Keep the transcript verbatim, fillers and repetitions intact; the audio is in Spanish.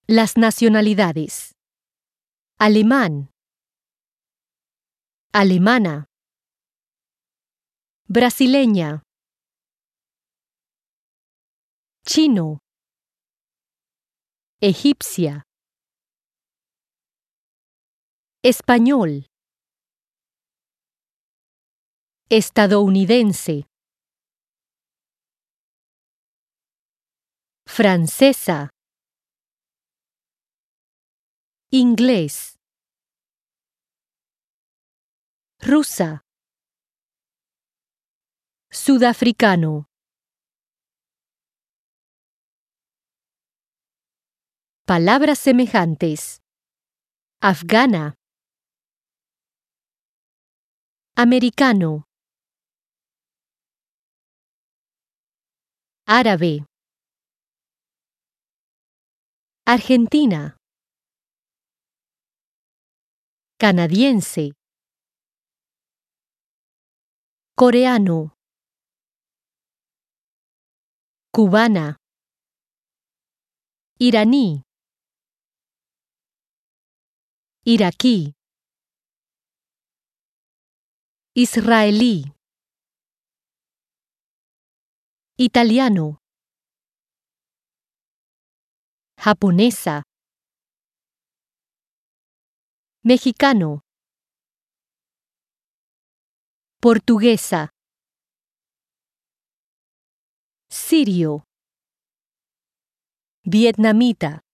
Las nacionalidades: alemán, alemana, brasileña, chino, egipcia, español, estadounidense, francesa, inglés, rusa, sudafricano. Palabras semejantes: afgana, americano, árabe, argentina, canadiense, coreano, cubana, iraní, iraquí, israelí, italiano, japonesa, mexicano, portuguesa, sirio, vietnamita.